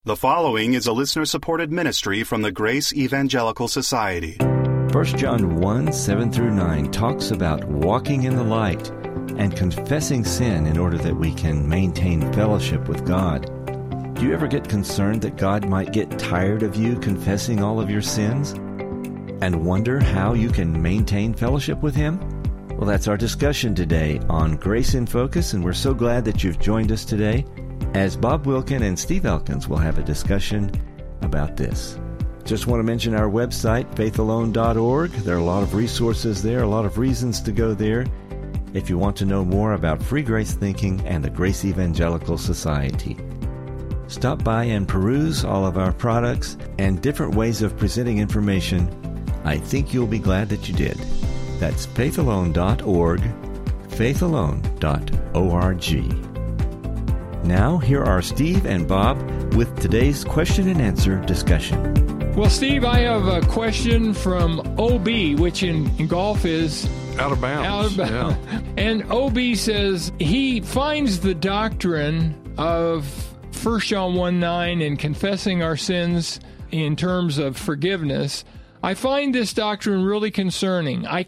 The following is a listener-supported ministry from the Grace Evangelical Society. 1 John 1, 7 through 9 talks about walking in the light and confessing sin in order that we can maintain fellowship with God. Do you ever get concerned that God might get tired of you confessing all of your sins and wonder how you can maintain fellowship with Him? Well, that's our discussion today on Grace in Focus, and we're so glad that you've joined us today as Bob Wilkin and Steve Elkins will have a discussion about this. Just want to mention our website, faithalone.org. There are a lot of resources there, a lot of reasons to go there if you want to know more about free grace thinking and the Grace Evangelical Society. Stop by and peruse all of our products and different ways of presenting information. I think you'll be glad that you did. That's faithalone.org, faithalone.org. Now, here are Steve and Bob with today's question and answer discussion. Well, Steve, I have a question from OB, which in golf is out of bounds. Yeah. And OB says he finds the doctrine of 1 John 1:9 and confessing our sins in terms of forgiveness. I find this doctrine really concerning. I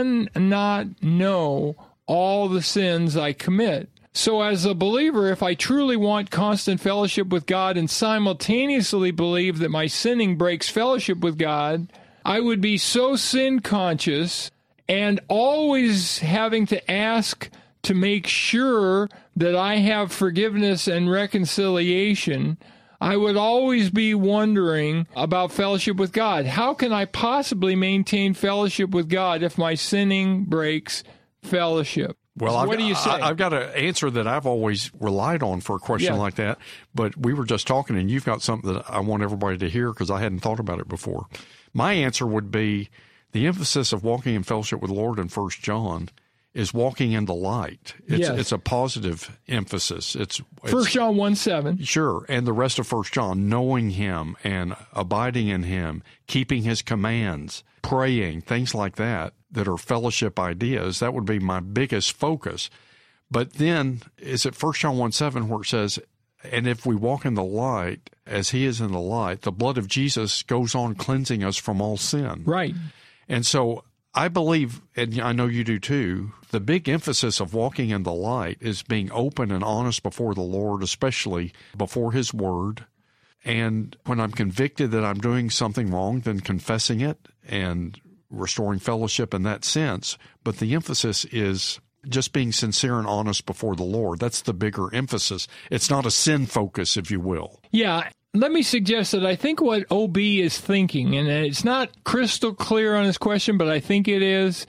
cannot know all the sins I commit. So as a believer, if I truly want constant fellowship with God and simultaneously believe that my sinning breaks fellowship with God, I would be so sin conscious and always having to ask to make sure that I have forgiveness and reconciliation. I would always be wondering about fellowship with God. How can I possibly maintain fellowship with God if my sinning breaks fellowship? Well, what do you say? I've got an answer that I've always relied on for a question like that, but we were just talking, and you've got something that I want everybody to hear because I hadn't thought about it before. My answer would be the emphasis of walking in fellowship with the Lord in 1 John is walking in the light. It's a positive emphasis. It's 1 John 1:7. Sure, and the rest of 1 John, knowing Him and abiding in Him, keeping His commands, praying, things like that are fellowship ideas. That would be my biggest focus. But then is it 1 John 1:7 where it says, and if we walk in the light as He is in the light, the blood of Jesus goes on cleansing us from all sin. Right. And so I believe, and I know you do too, the big emphasis of walking in the light is being open and honest before the Lord, especially before His Word. And when I'm convicted that I'm doing something wrong, then confessing it and restoring fellowship in that sense. But the emphasis is just being sincere and honest before the Lord. That's the bigger emphasis. It's not a sin focus, if you will. Yeah. Let me suggest that I think what OB is thinking, and it's not crystal clear on his question, but I think it is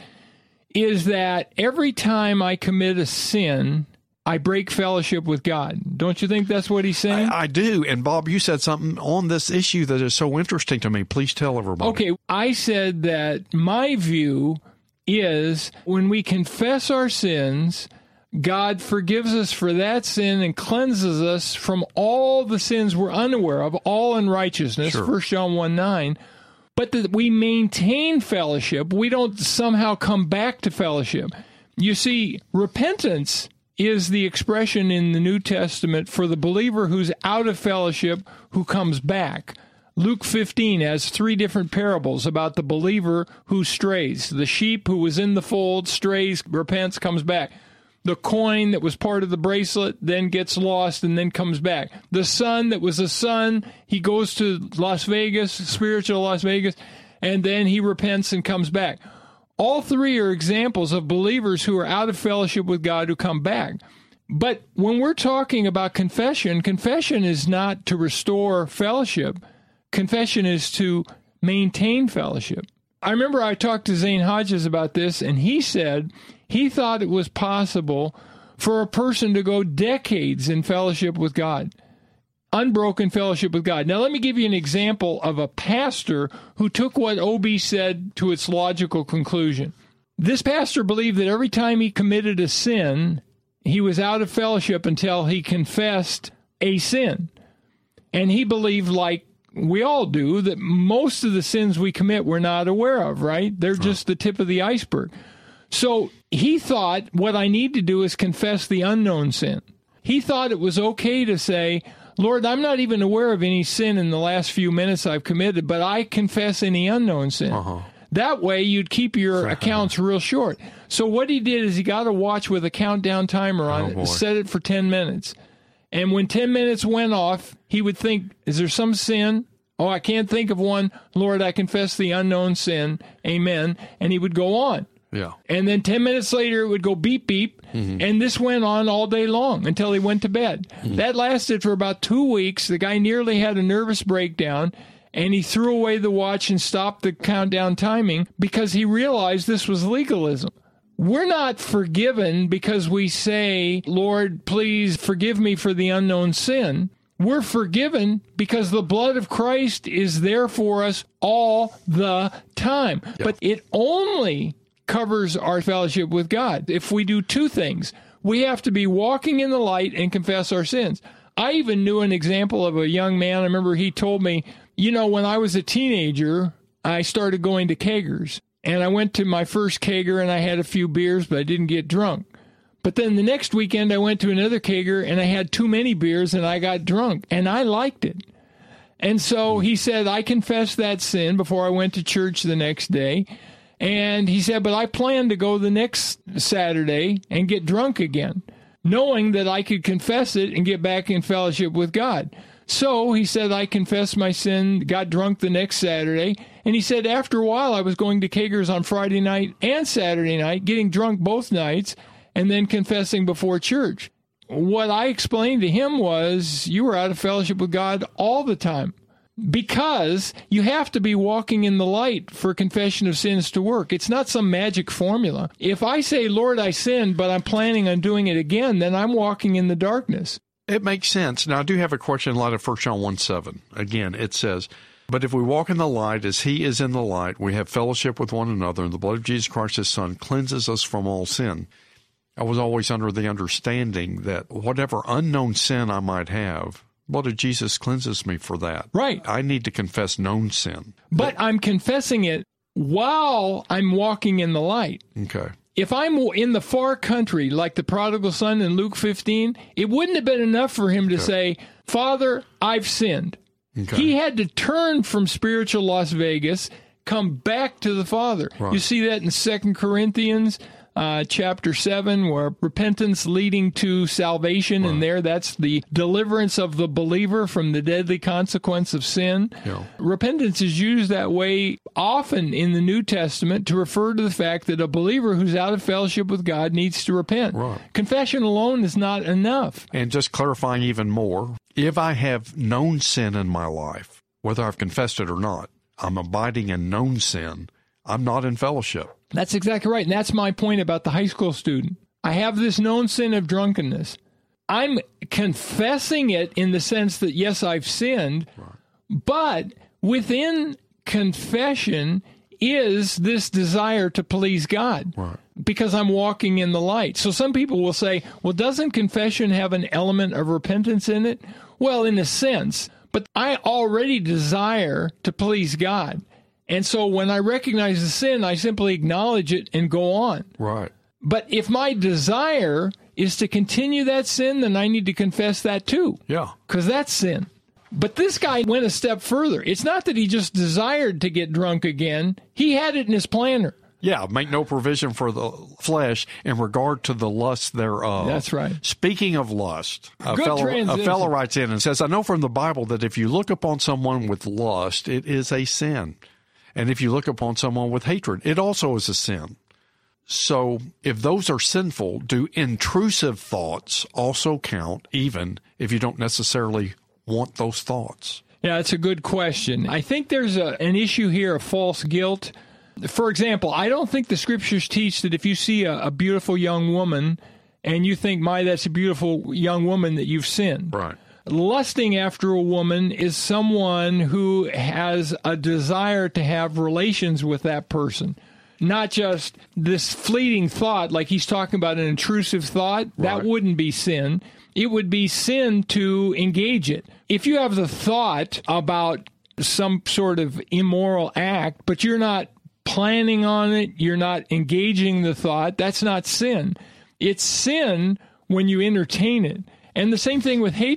that every time I commit a sin, I break fellowship with God. Don't you think that's what he's saying? I do. And Bob, you said something on this issue that is so interesting to me. Please tell everybody. Okay. I said that my view is when we confess our sins, God forgives us for that sin and cleanses us from all the sins we're unaware of, all unrighteousness, Sure. 1 John 1:9. But that we maintain fellowship. We don't somehow come back to fellowship. You see, repentance is the expression in the New Testament for the believer who's out of fellowship who comes back. Luke 15 has 3 different parables about the believer who strays. The sheep who was in the fold strays, repents, comes back. The coin that was part of the bracelet then gets lost and then comes back. The son that was a son, he goes to Las Vegas, spiritual Las Vegas, and then he repents and comes back. All 3 are examples of believers who are out of fellowship with God who come back. But when we're talking about confession, confession is not to restore fellowship. Confession is to maintain fellowship. I remember I talked to Zane Hodges about this, and he said he thought it was possible for a person to go decades in fellowship with God. Unbroken fellowship with God. Now, let me give you an example of a pastor who took what OB said to its logical conclusion. This pastor believed that every time he committed a sin, he was out of fellowship until he confessed a sin. And he believed, like we all do, that most of the sins we commit we're not aware of, right? They're just the tip of the iceberg. So he thought, what I need to do is confess the unknown sin. He thought it was okay to say, Lord, I'm not even aware of any sin in the last few minutes I've committed, but I confess any unknown sin. That way, you'd keep your accounts real short. So what he did is he got a watch with a countdown timer on it, set it for 10 minutes. And when 10 minutes went off, he would think, is there some sin? Oh, I can't think of one. Lord, I confess the unknown sin. Amen. And he would go on. Yeah. And then 10 minutes later, it would go beep, beep. And this went on all day long until he went to bed. That lasted for about 2 weeks. The guy nearly had a nervous breakdown. And he threw away the watch and stopped the countdown timing because he realized this was legalism. We're not forgiven because we say, Lord, please forgive me for the unknown sin. We're forgiven because the blood of Christ is there for us all the time. Yep. But it only covers our fellowship with God if we do two things. We have to be walking in the light and confess our sins. I even knew an example of a young man. I remember he told me, you know, when I was a teenager, I started going to kegers. And I went to my first kegger and I had a few beers, but I didn't get drunk. But then the next weekend I went to another kegger and I had too many beers and I got drunk. And I liked it. And so he said, I confessed that sin before I went to church the next day. And he said, but I plan to go the next Saturday and get drunk again, knowing that I could confess it and get back in fellowship with God. So he said, I confessed my sin, got drunk the next Saturday. And he said, after a while, I was going to kegers on Friday night and Saturday night, getting drunk both nights, and then confessing before church. What I explained to him was, you were out of fellowship with God all the time. Because you have to be walking in the light for confession of sins to work. It's not some magic formula. If I say, Lord, I sinned, but I'm planning on doing it again, then I'm walking in the darkness. It makes sense. Now, I do have a question in light of 1 John 1:7. Again, it says, but if we walk in the light as he is in the light, we have fellowship with one another, and the blood of Jesus Christ, his Son, cleanses us from all sin. I was always under the understanding that whatever unknown sin I might have, blood of Jesus cleanses me for that. Right. I need to confess known sin. But I'm confessing it while I'm walking in the light. Okay. If I'm in the far country, like the prodigal son in Luke 15, it wouldn't have been enough for him to say, Father, I've sinned. Okay. He had to turn from spiritual Las Vegas, come back to the Father. Right. You see that in 2 Corinthians chapter 7, where repentance leading to salvation, right. And there that's the deliverance of the believer from the deadly consequence of sin. Yeah. Repentance is used that way often in the New Testament to refer to the fact that a believer who's out of fellowship with God needs to repent. Right. Confession alone is not enough. And just clarifying even more, if I have known sin in my life, whether I've confessed it or not, I'm abiding in known sin, I'm not in fellowship. That's exactly right. And that's my point about the high school student. I have this known sin of drunkenness. I'm confessing it in the sense that, yes, I've sinned, right. But within confession is this desire to please God, right. Because I'm walking in the light. So some people will say, well, doesn't confession have an element of repentance in it? Well, in a sense, but I already desire to please God. And so when I recognize the sin, I simply acknowledge it and go on. Right. But if my desire is to continue that sin, then I need to confess that too. Yeah. Because that's sin. But this guy went a step further. It's not that he just desired to get drunk again. He had it in his planner. Yeah, make no provision for the flesh in regard to the lust thereof. That's right. Speaking of lust, a fellow writes in and says, I know from the Bible that if you look upon someone with lust, it is a sin. And if you look upon someone with hatred, it also is a sin. So if those are sinful, do intrusive thoughts also count, even if you don't necessarily want those thoughts? Yeah, that's a good question. I think there's an issue here of false guilt. For example, I don't think the scriptures teach that if you see a beautiful young woman and you think, that's a beautiful young woman, that you've sinned. Right. Lusting after a woman is someone who has a desire to have relations with that person. Not just this fleeting thought, like he's talking about an intrusive thought. Right. That wouldn't be sin. It would be sin to engage it. If you have the thought about some sort of immoral act, but you're not planning on it, you're not engaging the thought, that's not sin. It's sin when you entertain it. And the same thing with hatred.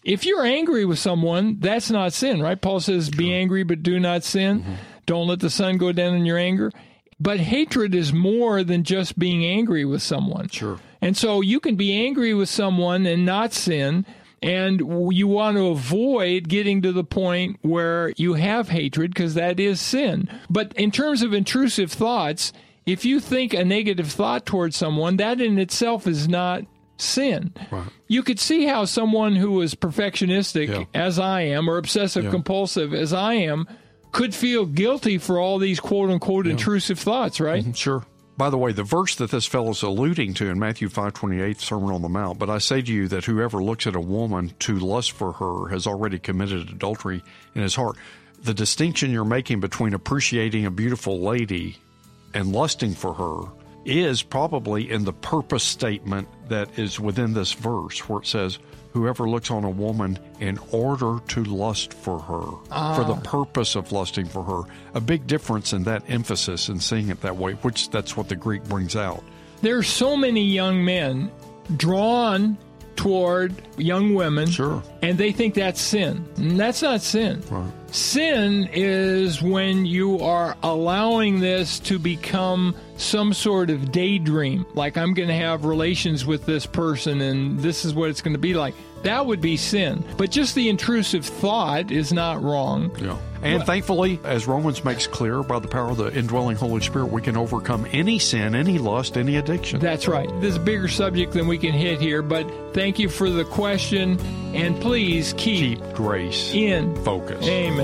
If you're angry with someone, that's not sin, right? Paul says, be angry, but do not sin. Mm-hmm. Don't let the sun go down in your anger. But hatred is more than just being angry with someone. Sure. And so you can be angry with someone and not sin, and you want to avoid getting to the point where you have hatred, because that is sin. But in terms of intrusive thoughts, if you think a negative thought towards someone, that in itself is not sin. Right. You could see how someone who is perfectionistic, as I am, or obsessive-compulsive, as I am, could feel guilty for all these quote-unquote intrusive thoughts, right? Mm-hmm, sure. By the way, the verse that this fellow's alluding to in Matthew 5:28, Sermon on the Mount, but I say to you that whoever looks at a woman to lust for her has already committed adultery in his heart. The distinction you're making between appreciating a beautiful lady and lusting for her is probably in the purpose statement that is within this verse, where it says, whoever looks on a woman in order to lust for her, for the purpose of lusting for her. A big difference in that emphasis and seeing it that way, which that's what the Greek brings out. There are so many young men drawn toward young women, and they think that's sin. And that's not sin. Right. Sin is when you are allowing this to become some sort of daydream, like I'm going to have relations with this person and this is what it's going to be like. That would be sin. But just the intrusive thought is not wrong. Yeah. And thankfully, as Romans makes clear, by the power of the indwelling Holy Spirit, we can overcome any sin, any lust, any addiction. That's right. This is a bigger subject than we can hit here, but thank you for the question, and please keep grace in focus. Amen.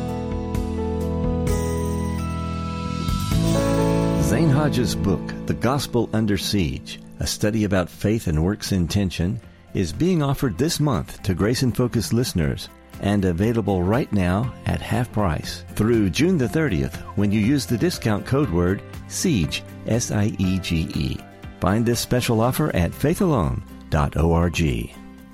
Zane Hodges' book, The Gospel Under Siege, a study about faith and works in tension, is being offered this month to Grace in Focus listeners and available right now at half price through June the 30th when you use the discount code word SIEGE, S-I-E-G-E. Find this special offer at faithalone.org.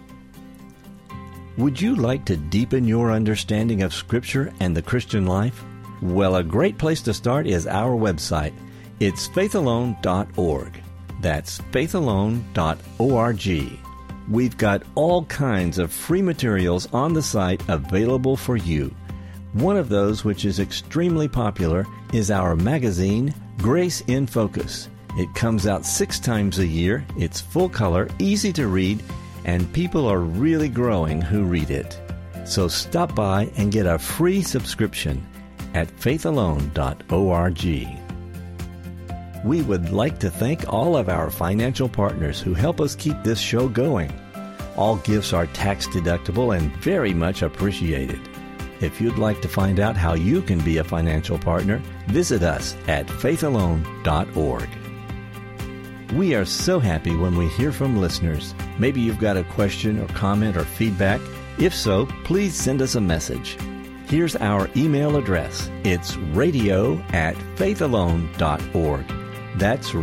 Would you like to deepen your understanding of Scripture and the Christian life? Well, a great place to start is our website. It's faithalone.org. That's faithalone.org. We've got all kinds of free materials on the site available for you. One of those, which is extremely popular, is our magazine, Grace in Focus. It comes out 6 times a year, it's full color, easy to read, and people are really growing who read it. So stop by and get a free subscription at faithalone.org. We would like to thank all of our financial partners who help us keep this show going. All gifts are tax deductible and very much appreciated. If you'd like to find out how you can be a financial partner, visit us at faithalone.org. We are so happy when we hear from listeners. Maybe you've got a question or comment or feedback. If so, please send us a message. Here's our email address. It's radio@faithalone.org. That's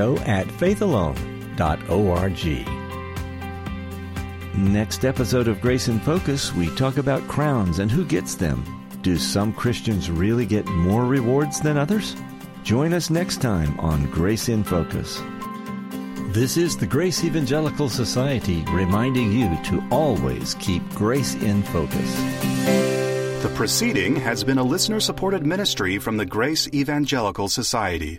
radio@faithalone.org. Next episode of Grace in Focus, we talk about crowns and who gets them. Do some Christians really get more rewards than others? Join us next time on Grace in Focus. This is the Grace Evangelical Society reminding you to always keep grace in focus. The proceeding has been a listener-supported ministry from the Grace Evangelical Society.